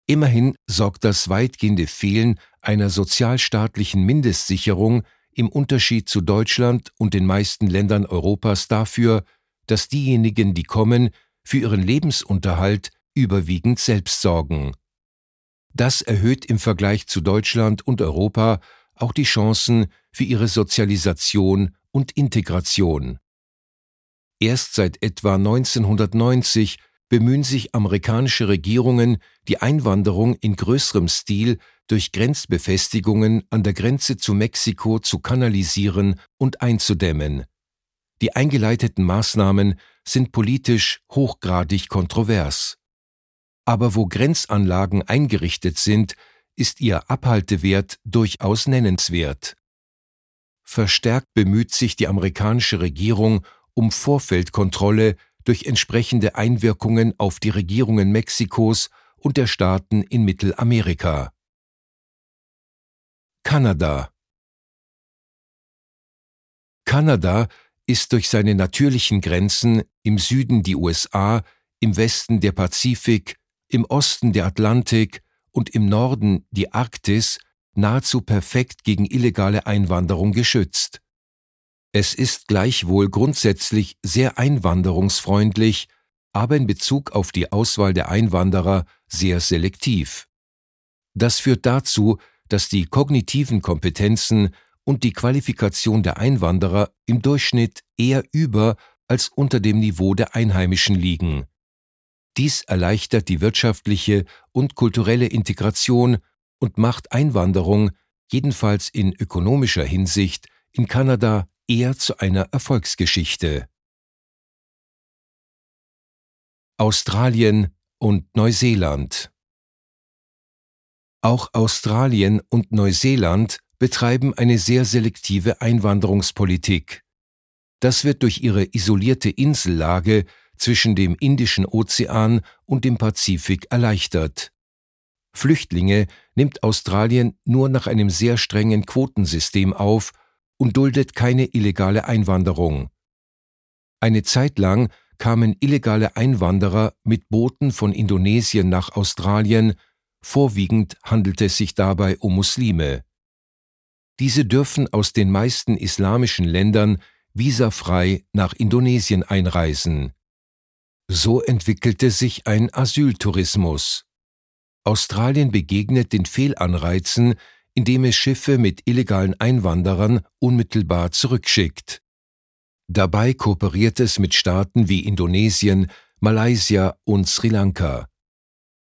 Immerhin sorgt das weitgehende Fehlen einer sozialstaatlichen Mindestsicherung im Unterschied zu Deutschland und den meisten Ländern Europas dafür, dass diejenigen, die kommen, für ihren Lebensunterhalt überwiegend selbst sorgen. Das erhöht im Vergleich zu Deutschland und Europa auch die Chancen für ihre Sozialisation und Integration. Erst seit etwa 1990 bemühen sich amerikanische Regierungen, die Einwanderung in größerem Stil durch Grenzbefestigungen an der Grenze zu Mexiko zu kanalisieren und einzudämmen. Die eingeleiteten Maßnahmen sind politisch hochgradig kontrovers. Aber wo Grenzanlagen eingerichtet sind, ist ihr Abhaltewert durchaus nennenswert. Verstärkt bemüht sich die amerikanische Regierung um Vorfeldkontrolle durch entsprechende Einwirkungen auf die Regierungen Mexikos und der Staaten in Mittelamerika. Kanada. Kanada ist durch seine natürlichen Grenzen im Süden die USA, im Westen der Pazifik, im Osten der Atlantik und im Norden die Arktis nahezu perfekt gegen illegale Einwanderung geschützt. Es ist gleichwohl grundsätzlich sehr einwanderungsfreundlich, aber in Bezug auf die Auswahl der Einwanderer sehr selektiv. Das führt dazu, dass die kognitiven Kompetenzen und die Qualifikation der Einwanderer im Durchschnitt eher über als unter dem Niveau der Einheimischen liegen. Dies erleichtert die wirtschaftliche und kulturelle Integration und macht Einwanderung, jedenfalls in ökonomischer Hinsicht, in Kanada eher zu einer Erfolgsgeschichte. Australien und Neuseeland. Auch Australien und Neuseeland betreiben eine sehr selektive Einwanderungspolitik. Das wird durch ihre isolierte Insellage zwischen dem Indischen Ozean und dem Pazifik erleichtert. Flüchtlinge nimmt Australien nur nach einem sehr strengen Quotensystem auf und duldet keine illegale Einwanderung. Eine Zeit lang kamen illegale Einwanderer mit Booten von Indonesien nach Australien, vorwiegend handelt es sich dabei um Muslime. Diese dürfen aus den meisten islamischen Ländern visafrei nach Indonesien einreisen. So entwickelte sich ein Asyltourismus. Australien begegnet den Fehlanreizen, indem es Schiffe mit illegalen Einwanderern unmittelbar zurückschickt. Dabei kooperiert es mit Staaten wie Indonesien, Malaysia und Sri Lanka.